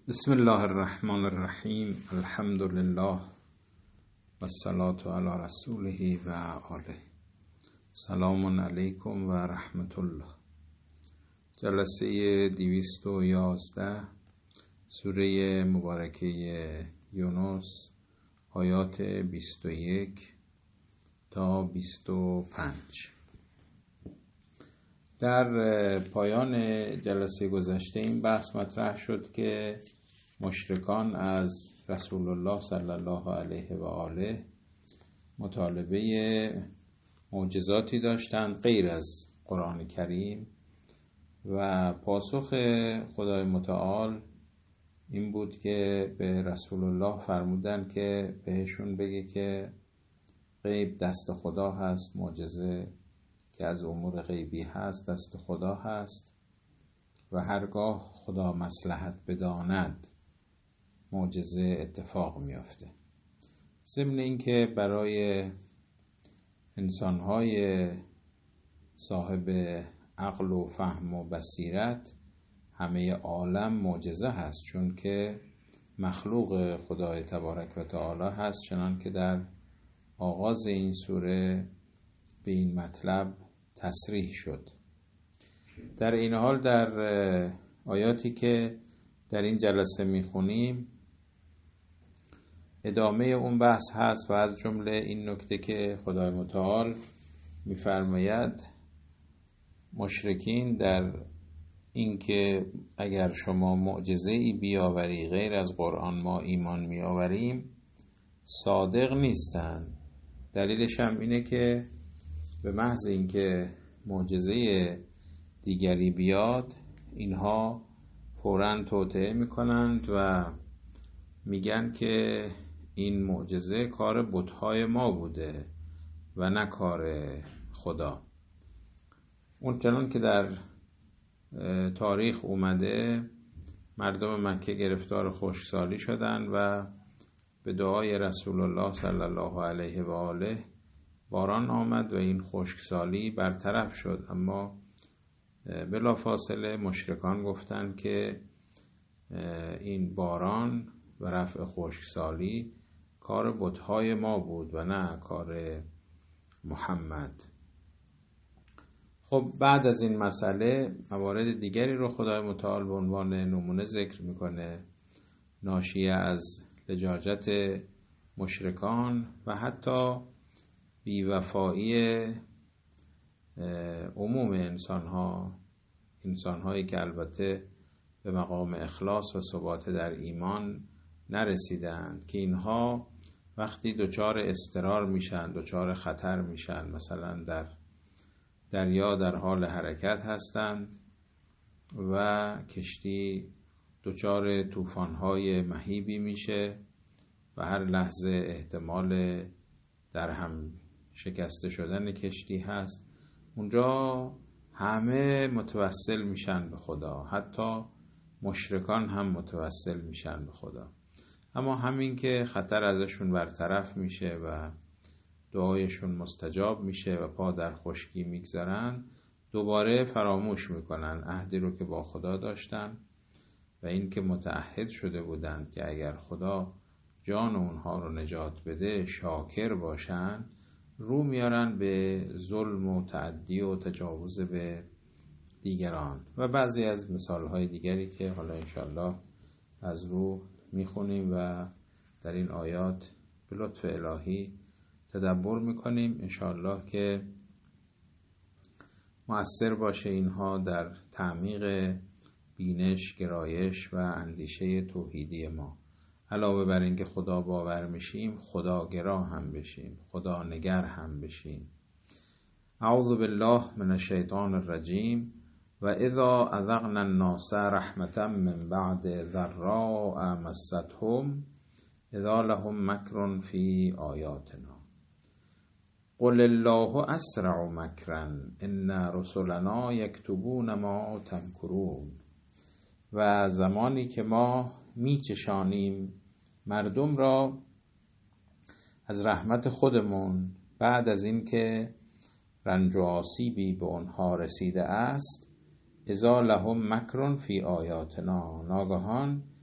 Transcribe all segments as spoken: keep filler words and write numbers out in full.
بسم الله الرحمن الرحیم. الحمد لله و الصلاة علی رسوله و آله. سلام علیکم و رحمت الله. جلسه دویست و یازده سوره مبارکه یونس، آیات بیست و یک تا بیست و پنج. در پایان جلسه گذشته این بحث مطرح شد که مشرکان از رسول الله صلی الله علیه و آله مطالبه معجزاتی داشتند غیر از قرآن کریم و پاسخ خدای متعال این بود که به رسول الله فرمودن که بهشون بگه که غیب دست خدا هست، معجزه که از امور غیبی هست دست خدا هست و هرگاه خدا مصلحت بداند معجزه اتفاق میافته. ضمن این که برای انسانهای صاحب عقل و فهم و بصیرت همه عالم معجزه هست، چون که مخلوق خدای تبارک و تعالی هست، چنان که در آغاز این سوره به این مطلب تصریح شد. در این حال در آیاتی که در این جلسه میخونیم ادامه اون بحث هست و از جمله این نکته که خدای متعال میفرماید مشرکین در این که اگر شما معجزه‌ای بیاوری غیر از قرآن ما ایمان میآوریم صادق نیستند. دلیلش هم اینه که به محض اینکه معجزه دیگری بیاد اینها فوراً توطئه میکنند و میگن که این معجزه کار بت‌های ما بوده و نه کار خدا. اون چنان که در تاریخ اومده مردم مکه گرفتار خشکسالی شدند و به دعای رسول الله صلی الله علیه و آله باران آمد و این خشکسالی برطرف شد. اما بلافاصله مشرکان گفتند که این باران و رفع خشکسالی کار بت‌های ما بود و نه کار محمد. خب بعد از این مسئله موارد دیگری رو خدای متعال به عنوان نمونه ذکر میکنه، ناشی از لجاجت مشرکان و حتی بی‌وفایی عموم انسان‌ها، انسان‌هایی که البته به مقام اخلاص و ثبات در ایمان نرسیدند، که اینها وقتی دچار اضطرار میشن، دچار خطر میشن، مثلا در دریا در حال حرکت هستند و کشتی دچار طوفان‌های مهیبی میشه و هر لحظه احتمال در هم شکسته شدن کشتی هست، اونجا همه متوسل میشن به خدا، حتی مشرکان هم متوسل میشن به خدا. اما همین که خطر ازشون برطرف میشه و دعایشون مستجاب میشه و پا در خشکی میگذارن، دوباره فراموش میکنن عهدی رو که با خدا داشتن و این که متعهد شده بودند که اگر خدا جان اونها رو نجات بده شاکر باشن، رو میارن به ظلم و تعدی و تجاوز به دیگران و بعضی از مثالهای دیگری که حالا انشالله از رو میخونیم و در این آیات به لطف الهی تدبر میکنیم، انشالله که مؤثر باشه اینها در تعمیق بینش، گرایش و اندیشه توحیدی ما. علاوه بر اینکه خدا باور میشیم، خدا گرا هم بشیم، خدا نگر هم بشیم. اعوذ بالله من الشیطان الرجیم. و اذا اذقنا الناس رحمتا من بعد ضراء مستهم اذا لهم مکر فی آیاتنا قل الله اسرع مکرا ان رسلنا یکتبون ما تمکرون. و زمانی که ما میچشانیم مردم را از رحمت خودمون بعد از این که رنج و آسیبی به آنها رسیده است، اذا لهم مکر فی آیاتنا، ناگهان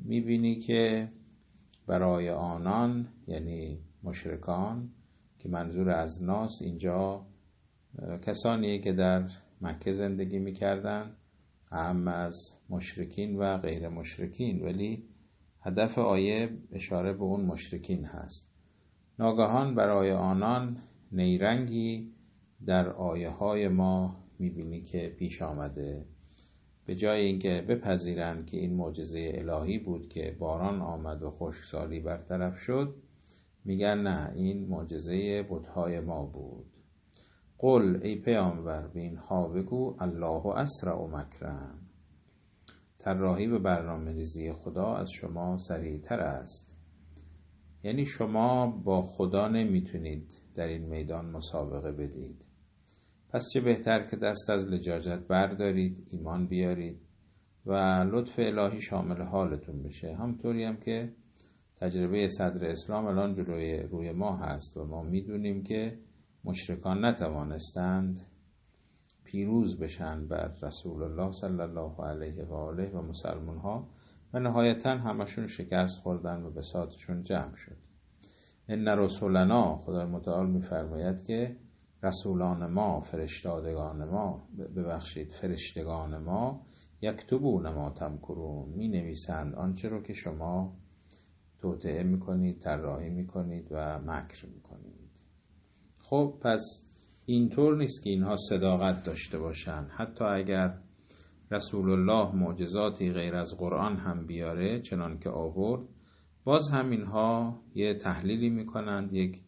میبینی که برای آنان، یعنی مشرکان، که منظور از ناس اینجا کسانی که در مکه زندگی میکردن، اهم از مشرکین و غیر مشرکین، ولی هدف آیه اشاره به اون مشرکین هست. ناگهان برای آنان نیرنگی در آیه های ما میبینی که پیش آمده. به جای اینکه بپذیرند که این معجزه الهی بود که باران آمد و خشکسالی برطرف شد، میگن نه، این معجزه بت‌های ما بود. قل ای پیامبر به اینها بگو الله اسرع مکرا، طراحی به برنامه ریزی خدا از شما سریعتر است. یعنی شما با خدا نمیتونید در این میدان مسابقه بدید، پس چه بهتر که دست از لجاجت بردارید، ایمان بیارید و لطف الهی شامل حالتون بشه. همطوری هم که تجربه صدر اسلام الان جلوی روی ما هست و ما میدونیم که مشرکان نتوانستند پیروز بشن بر رسول الله صلی الله علیه و آله و مسلمان ها و نهایتا همشون شکست خوردن و بساطشون جمع شد. ان رسولنا، خدای متعال میفرماید که رسولان ما، فرشتادگان ما، ببخشید فرشتگان ما، یکتبون ما تمکرون، می نویسند آنچه رو که شما توطئه میکنید، طراحی میکنید و مکر میکنید. خب پس اینطور نیست که اینها صداقت داشته باشن. حتی اگر رسول الله معجزاتی غیر از قرآن هم بیاره، چنان که آورد، باز هم اینها یه تحلیلی میکنند، یک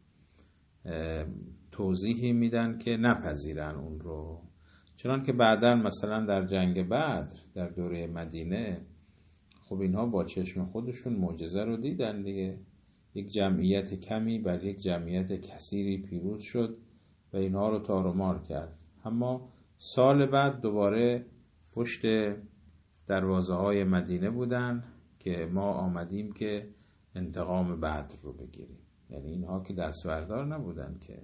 توضیحی میدن که نپذیرن اون رو. چنان که بعداً مثلا در جنگ بدر در دوره مدینه، خب اینها با چشم خودشون معجزه رو دیدن دیگه. یک جمعیت کمی بر یک جمعیت کثیری پیروز شد و اینها رو تار و مار کرد. اما سال بعد دوباره پشت دروازه های مدینه بودن که ما آمدیم که انتقام بدر رو بگیریم. یعنی اینها که دستوردار نبودن که.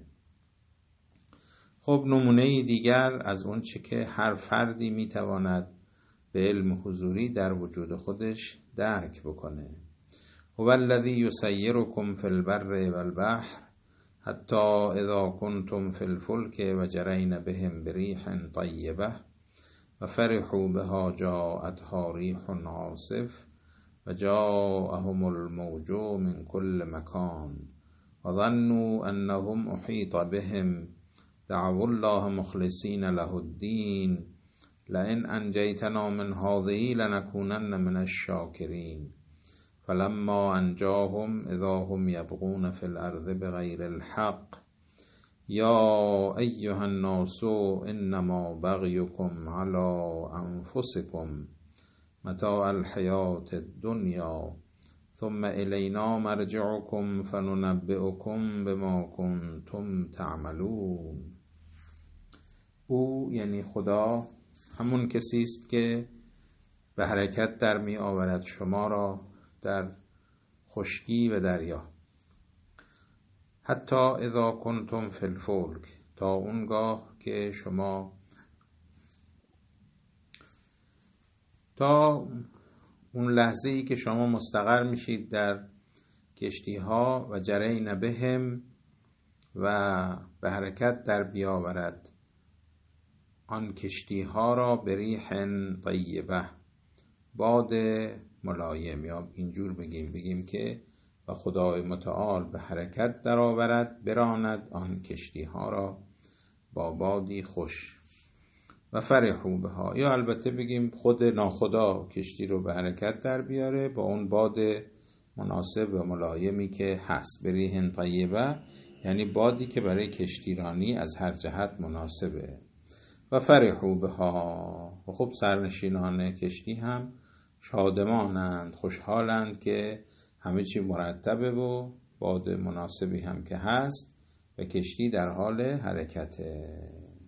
خب نمونه دیگر از اون چه که هر فردی میتواند به علم حضوری در وجود خودش درک بکنه. هو الذی یسیرکم فی البر والبحر حتی اذا کنتم فی الفلک و جرین بهم بریح طیبه و فرحوا بها جاءتها ریح عاصف و جاءهم الموج من كل مکان و ظنوا انهم احیط بهم دعوا الله مخلصین له الدین لئن انجیتنا من هذه لنکونن من الشاکرین فلما انجاهم اذا هم یبغون فی الارض بغیر الحق یا ایها الناس انما بغیکم علی انفسکم متاع الحیات الدنیا ثم الینا مرجعکم فننبئکم بما کنتم تعملون. او یعنی خدا همون کسی است که به حرکت در می آورد شما را در خشکی و دریا. حتی اذا کنتم فی الفلک، تا اونگاه که شما تا اون لحظه ای که شما مستقر میشید در کشتی ها و جرین بهم و به حرکت در بیاورد آن کشتی ها را بریح طیبه، باد ملایم، یا اینجور بگیم بگیم که و خدای متعال به حرکت در آورد، براند آن کشتی ها را با بادی خوش و فرحوا بها، یا البته بگیم خود ناخدا کشتی رو به حرکت در بیاره با اون باد مناسب و ملایمی که هست. بریح طیبه یعنی بادی که برای کشتیرانی از هر جهت مناسبه. و فرحوا بها، و خب سرنشینان کشتی هم شادمانند، خوشحالند که همه چی مرتبه و باد مناسبی هم که هست و کشتی در حال حرکته.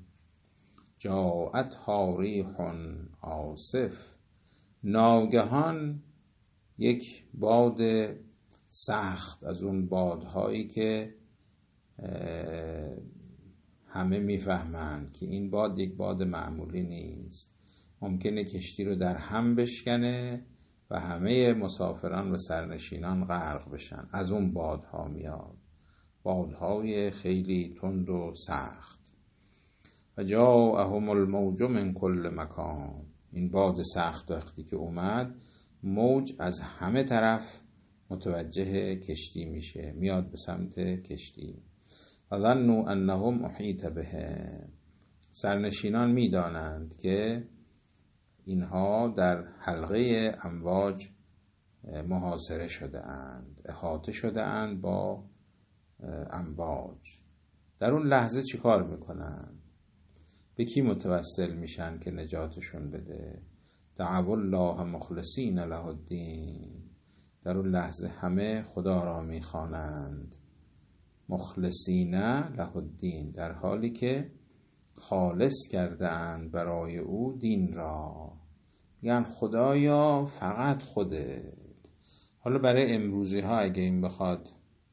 جاءتها ریح عاصف، ناگهان یک باد سخت از اون بادهایی که همه میفهمند که این باد یک باد معمولی نیست، ممکنه کشتی رو در هم بشکنه و همه مسافران و سرنشینان غرق بشن. از اون بادها میاد، بادهای خیلی تند و سخت. و جاءهم الموج من کل مکان. این باد سخت وقتی که اومد، موج از همه طرف متوجه کشتی میشه، میاد به سمت کشتی. و ظنوا انهم احیط بهم. سرنشینان میدانند که اینها در حلقه امواج محاصره شده اند، احاطه شده اند با امواج. در اون لحظه چی کار میکنن؟ به کی متوسل میشن که نجاتشون بده؟ دعوا الله مخلصین له الدین. در اون لحظه همه خدا را میخوانند، مخلصین له الدین، در حالی که خالص کرده اند برای او دین را. میگن خدایا فقط خودت. حالا برای امروزی ها اگه این بخواد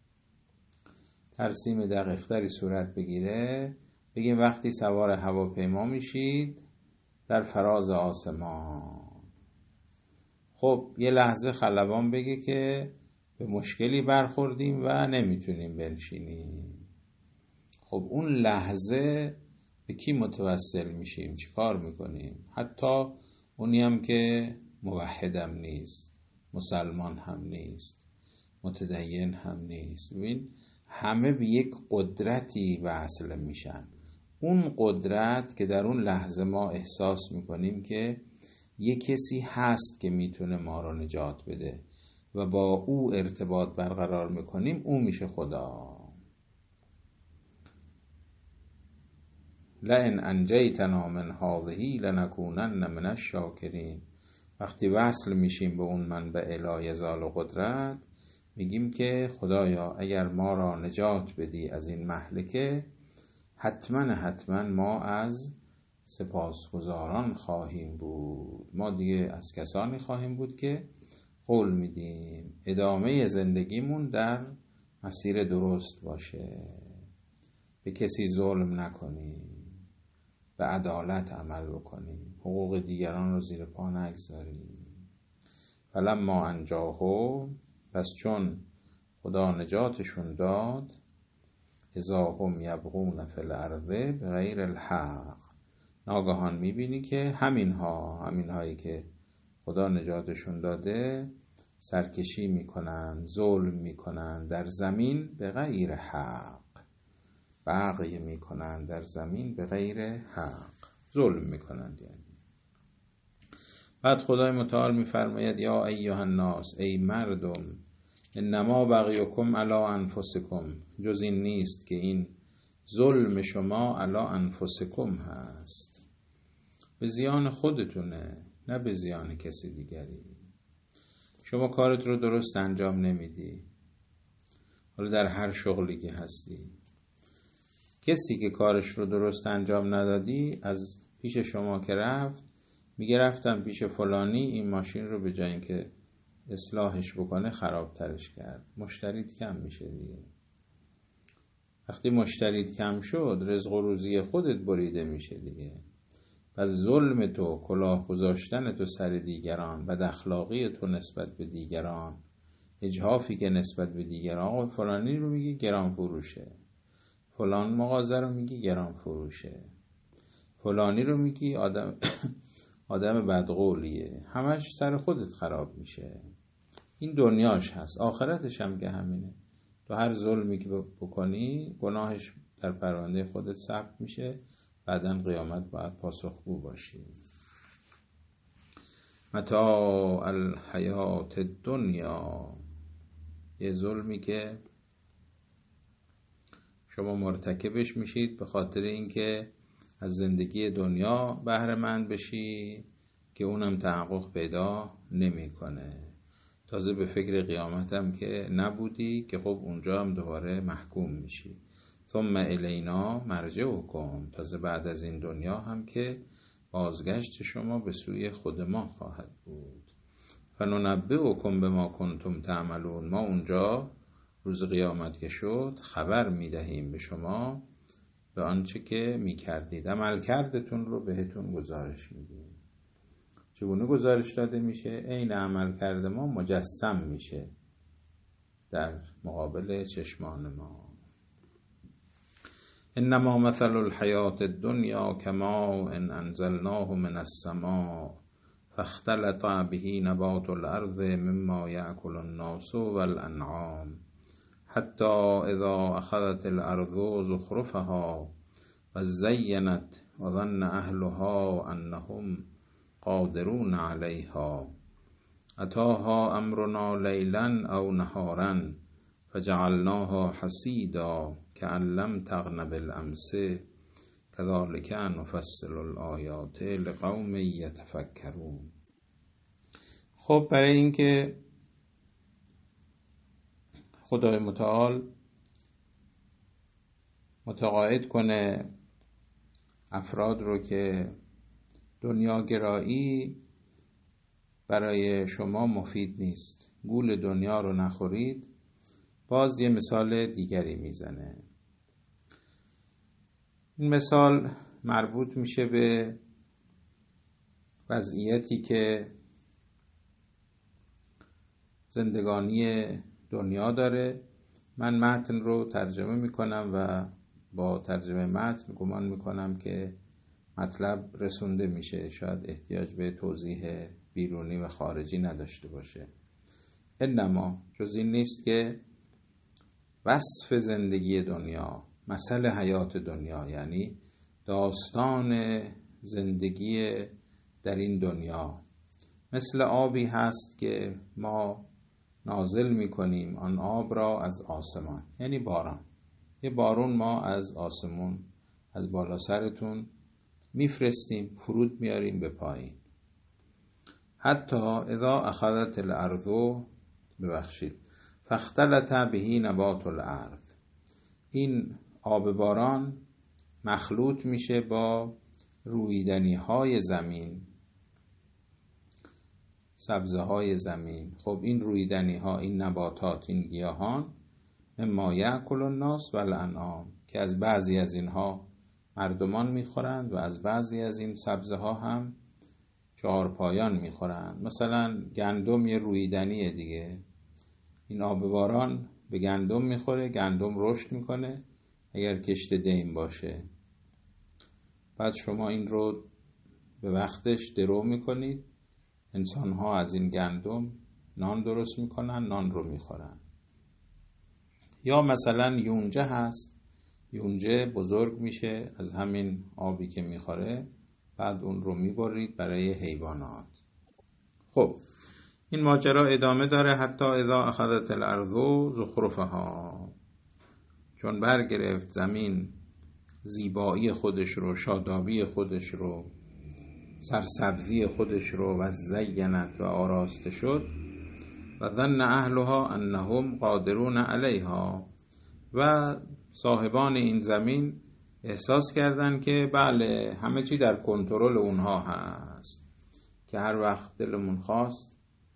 ترسیم دقیق‌تری صورت بگیره، بگیم وقتی سوار هواپیما میشید در فراز آسمان، خب یه لحظه خلبان بگه که به مشکلی برخوردیم و نمیتونیم بنشینیم. خب اون لحظه به کی متوسل میشیم؟ چی کار میکنیم؟ حتی اونی هم که موحدم نیست، مسلمان هم نیست، متدین هم نیست، ببین همه به یک قدرتی وصل میشن. اون قدرت که در اون لحظه ما احساس میکنیم که یک کسی هست که میتونه ما رو نجات بده و با او ارتباط برقرار میکنیم، او میشه خدا. لئن انجیتنا من هذه لنکونن من الشاکرین. وقتی وصل میشیم به اون منبع لا یزال و قدرت، میگیم که خدایا اگر ما را نجات بدی از این مهلکه، حتما حتما ما از سپاسگزاران خواهیم بود. ما دیگه از کسانی خواهیم بود که قول میدیم ادامه زندگیمون در مسیر درست باشه، به کسی ظلم نکنیم، به عدالت عمل بکنیم، حقوق دیگران رو زیر پا نگذاریم. فلما انجاهم، پس چون خدا نجاتشون داد، اذا هم یبغون فی الارض بغیر الحق، ناگهان میبینی که همینها همینهایی که خدا نجاتشون داده سرکشی میکنن، ظلم میکنن در زمین به غیر حق، بغی میکنن در زمین به غیر حق، ظلم میکنن. یعنی بعد خدای متعال میفرماید یا ایها الناس، ای مردم، انما بغیکم علی انفسکم، جز این نیست که این ظلم شما علی انفسکم هست، به زیان خودتونه، نه به زیان کسی دیگری. شما کارت رو درست انجام نمیدی، حالا در هر شغلی که هستی، کسی که کارش رو درست انجام ندادی از پیش شما که رفت، میگه رفتم پیش فلانی این ماشین رو به جای اینکه اصلاحش بکنه خرابترش کرد، مشتریت کم میشه دیگه. وقتی مشتریت کم شد، رزق و روزی خودت بریده میشه دیگه. پس ظلم تو، کلاه گذاشتن تو سر دیگران، بد اخلاقی تو نسبت به دیگران، اجحافی که نسبت به دیگران، فلانی رو میگی گران فروشه، فلان مغازه رو میگی گران فروشه، فلانی رو میگی آدم آدم بدقولیه، همش سر خودت خراب میشه. این دنیاش هست، آخرتش هم که همینه. تو هر ظلمی که بکنی گناهش در پرونده خودت ثبت میشه، بعداً قیامت باید پاسخگو باشی. متاع الحیات الدنیا، یه ظلمی که شما مرتکبش میشید به خاطر اینکه از زندگی دنیا بهره مند بشی که اونم تحقق پیدا نمیکنه. تازه به فکر قیامت هم که نبودی که خب اونجا هم دوباره محکوم میشی. ثم الینا مرجعکم، تازه بعد از این دنیا هم که بازگشت شما به سوی خود ما خواهد بود. فننبئکم بما کنتم تعملون، ما اونجا روز قیامت که شد خبر میدهیم به شما به آنچه که میکردید، عمل کردتون رو بهتون گزارش میدیم. چگونه گزارش داده میشه؟ عین عمل کرده ما مجسم میشه در مقابل چشمان ما. انما مثل الحیات الدنیا کماء ان انزلناه من السماء فاختلط به نبات الارض مما یأکل الناس والانعام حتی اذا اخذت الارض زخرفها وزینت وظن اهلها انهم قادرون علیها اتاها امرنا لیلا او نهارا فجعلناها حصیدا کأن لم تغن بالامس کذلک نفصل الآیات لقوم یتفکرون. خب برای اینکه خدای متعال متقاعد کنه افراد رو که دنیاگرایی برای شما مفید نیست، گول دنیا رو نخورید، باز یه مثال دیگری میزنه. این مثال مربوط میشه به وضعیتی که زندگانی دنیا داره. من متن رو ترجمه میکنم و با ترجمه متن گمان میکنم که مطلب رسونده میشه، شاید احتیاج به توضیح بیرونی و خارجی نداشته باشه. انما جز این نیست که وصف زندگی دنیا، مثل حیات دنیا، یعنی داستان زندگی در این دنیا مثل آبی هست که ما نازل میکنیم آن آب را از آسمان، یعنی باران. یه بارون ما از آسمون، از بالا سرتون میفرستیم، فرود میاریم به پایین. حتی اذا اخذت الارض، ببخشید، فاختلط به نبات الارض، این آب باران مخلوط میشه با رویدنی های زمین، سبزه های زمین. خب این رویدنی ها، این نباتات، این گیاهان مما یأکل الناس والانعام، که از بعضی از اینها مردمان میخورند و از بعضی از این سبزه ها هم چهارپایان میخورند. مثلا گندم یه رویدنیه دیگه، این آب باران به گندم میخوره، گندم رشد میکنه اگر کشت دیم باشه. بعد شما این رو به وقتش درو میکنید، انسان ها از این گندم نان درست میکنن، نان رو میخورن. یا مثلا یونجه هست، یونجه بزرگ میشه از همین آبی که میخوره، بعد اون رو میبرید برای حیوانات. خب این ماجرا ادامه داره. حتی اذا اخذت الارض زخرفها، چون برگرفت زمین زیبایی خودش رو، شادابی خودش رو، سرسبزی خودش رو، و زینت و آراسته شد، و ظن اهلها انهم قادرون علیها، و صاحبان این زمین احساس کردن که بله همه چی در کنترل اونها هست، که هر وقت دلمون خواست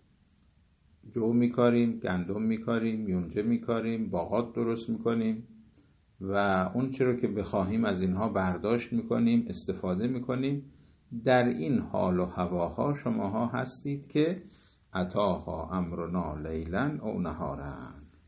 جو میکاریم، گندم میکاریم، یونجه میکاریم، باغات درست میکنیم و اون چی رو که بخواهیم از اینها برداشت میکنیم، استفاده میکنیم. در این حال و هواها شماها هستید که اتاها امرنا لیلا او نهارا،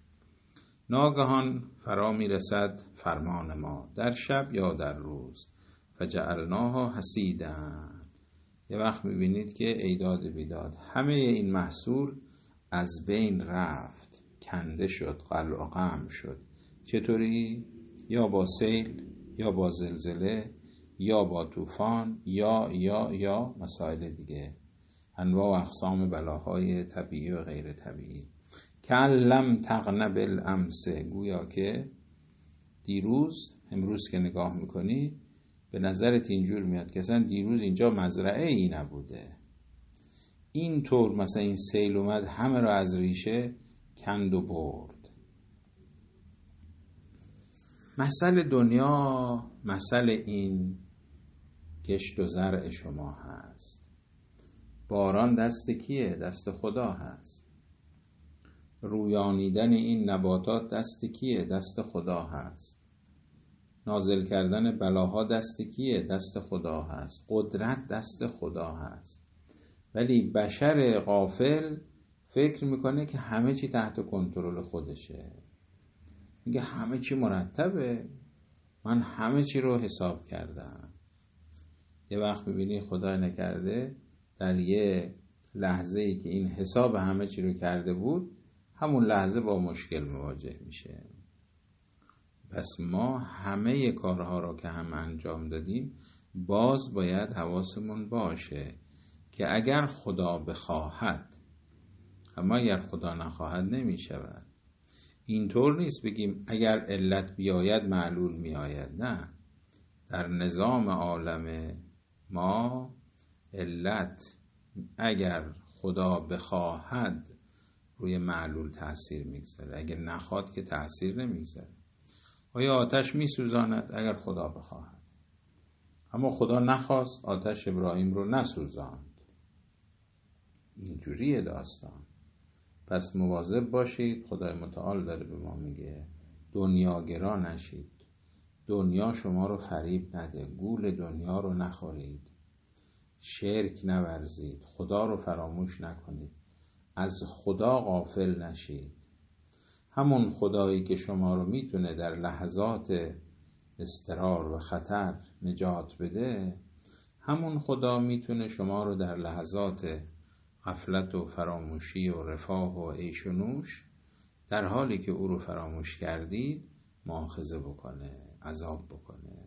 ناگهان فرا میرسد فرمان ما در شب یا در روز، فجعلناها حصیدا. یه وقت میبینید که ایداد بیداد همه این محصول از بین رفت، کنده شد، قلع و قم شد. چطوری؟ یا با سیل، یا با زلزله، یا با طوفان، یا یا یا مسائل دیگه، انواع و اقسام بلاهای طبیعی و غیر طبیعی. کأن لم تغن بالامس، گویا که دیروز، امروز که نگاه میکنی به نظرت اینجور میاد که اصلا دیروز اینجا مزرعه ای نبوده. این طور مثلا این سیل اومد همه را از ریشه کند و برد. مسئله دنیا، مسئله این کشت و زرع شما هست. باران دست کیه؟ دست خدا هست. رویانیدن این نباتات دست کیه؟ دست خدا هست. نازل کردن بلاها دست کیه؟ دست خدا هست. قدرت دست خدا هست. ولی بشر غافل فکر میکنه که همه چی تحت کنترل خودشه، میگه همه چی مرتبه، من همه چی رو حساب کردم. یه وقت ببینی خدا نکرده در یه لحظه ای که این حساب همه چی رو کرده بود، همون لحظه با مشکل مواجه میشه. پس ما همه کارها رو که هم انجام دادیم باز باید حواسمون باشه که اگر خدا بخواهد، اما اگر خدا نخواهد نمی شود. اینطور نیست بگیم اگر علت بیاید معلول می آید. نه، در نظام عالم ما علت اگر خدا بخواهد روی معلول تأثیر میگذاره، اگر نخواد که تأثیر نمیگذاره. آیا آتش میسوزاند؟ اگر خدا بخواهد. اما خدا نخواست، آتش ابراهیم رو نسوزاند. اینجوریه داستان. پس مواظب باشید. خدای متعال داره به ما میگه دنیاگرا نشید، دنیا شما رو فریب نده، گول دنیا رو نخورید، شرک نورزید، خدا رو فراموش نکنید، از خدا غافل نشید. همون خدایی که شما رو میتونه در لحظات اضطرار و خطر نجات بده، همون خدا میتونه شما رو در لحظات غفلت و فراموشی و رفاه و عیش و نوش، در حالی که او رو فراموش کردید، مؤاخذه بکنه، عذاب بکنه.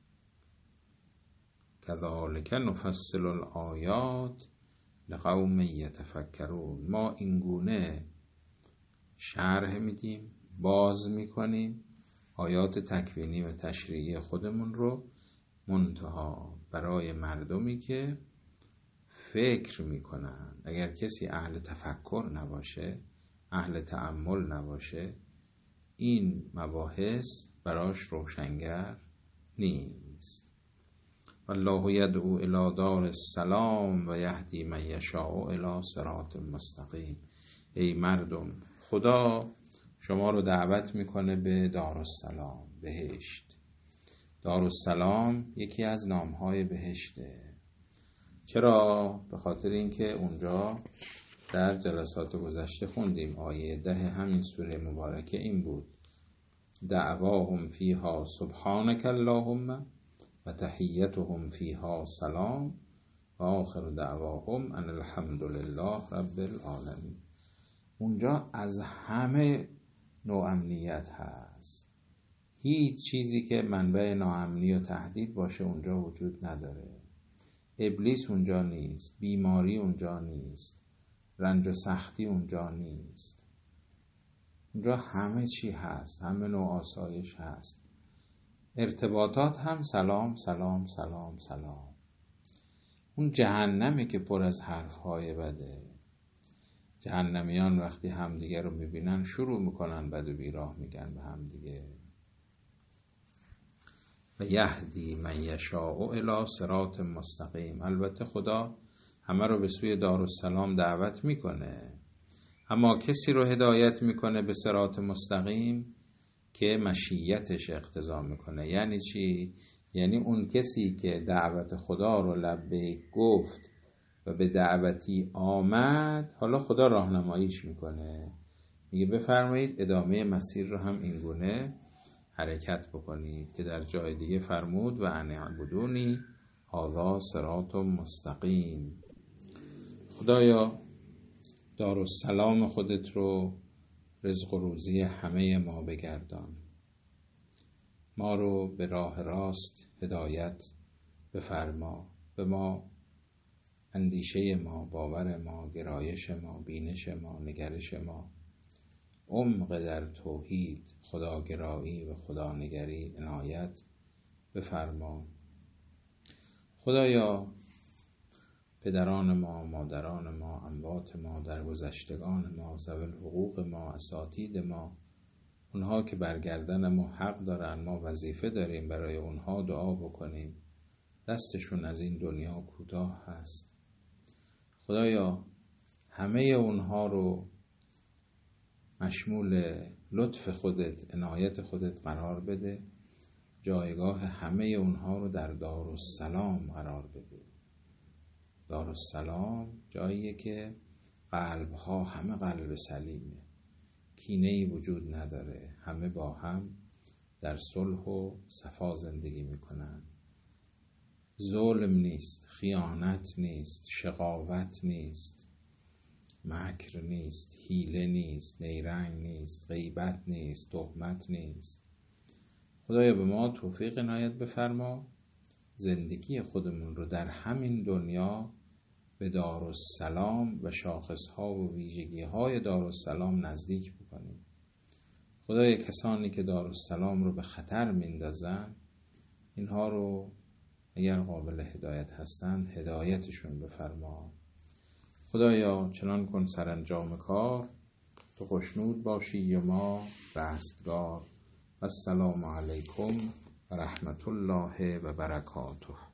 کذالک نفصل الآیات لقوم یتفکرون. ما اینگونه شرح میدیم، باز میکنیم آیات تکوینی و تشریعی خودمون رو، منتها برای مردمی که فکر میکنن. اگر کسی اهل تفکر نباشه، اهل تأمل نباشه، این مباحث براش روشنگر نیست. والله یدعو الی دار السلام و یهدی من یشاء الی صراط مستقیم. ای مردم، خدا شما رو دعوت میکنه به دارالسلام، بهشت. دارالسلام یکی از نامهای بهشته. چرا؟ به خاطر اینکه اونجا در جلسات گذشته خوندیم، آیه ده همین سوره مبارکه این بود: دعواهم فیها سبحانک اللهم و تحیتهم فیها سلام و آخر دعواهم ان الحمد لله رب العالمین. اونجا از همه نوع امنیت هست. هیچ چیزی که منبع ناامنی و تهدید باشه اونجا وجود نداره. ابلیس اونجا نیست، بیماری اونجا نیست، رنج و سختی اونجا نیست. اونجا همه چی هست، همه نوع آسایش هست. ارتباطات هم سلام سلام سلام سلام. اون جهنمه که پر از حرفهای بده. جهنمیان وقتی همدیگه رو میبینن شروع میکنن بد و بیراه میگن به همدیگه. و یهدی من یشاء الی صراط مستقیم. البته خدا همه رو به سوی دارالسلام دعوت میکنه، اما کسی رو هدایت میکنه به صراط مستقیم که مشیتش اقتضا میکنه. یعنی چی؟ یعنی اون کسی که دعوت خدا رو لبیک گفت و به دعوتی آمد، حالا خدا راهنماییش میکنه، میگه بفرمایید ادامه مسیر رو هم اینگونه حرکت بکنید که در جای دیگه فرمود و ان اعبدونی هذا صراط مستقیم. خدایا دارالسلام خودت رو رزق و روزی همه ما بگردان، ما رو به راه راست هدایت بفرما، به ما اندیشه ما، باور ما، گرایش ما، بینش ما، نگرش ما عمق در توحید، خداگرایی و خدانگری عنایت بفرما. خدایا پدران ما، مادران ما، اموات ما، درگذشتگان ما، ذوی الحقوق ما، اساتید ما، اونها که برگردن ما حق دارن، ما وظیفه داریم برای اونها دعا بکنیم، دستشون از این دنیا کوتاه هست. خدایا همه اونها رو مشمول لطف خودت، عنایت خودت قرار بده، جایگاه همه اونها رو در دارالسلام قرار بده. دارالسلام جاییه که قلب ها همه قلب سلیمه، کینه‌ای وجود نداره، همه با هم در صلح و صفا زندگی میکنن. ظلم نیست، خیانت نیست، شقاوت نیست، مکر نیست، حیله نیست، نیرنگ نیست، غیبت نیست، تهمت نیست. خدایا به ما توفیق عنایت بفرما زندگی خودمون رو در همین دنیا به دارالسلام و شاخصها و ویژگی‌های دارالسلام نزدیک بکنیم. خدای کسانی که دارالسلام رو به خطر میندازن، اینها رو اگر قابل هدایت هستند هدایتشون بفرما. خدایا چنان کن سرانجام کار تو خوشنود باشی و ما رستگار. السلام علیکم و رحمت الله و برکاته.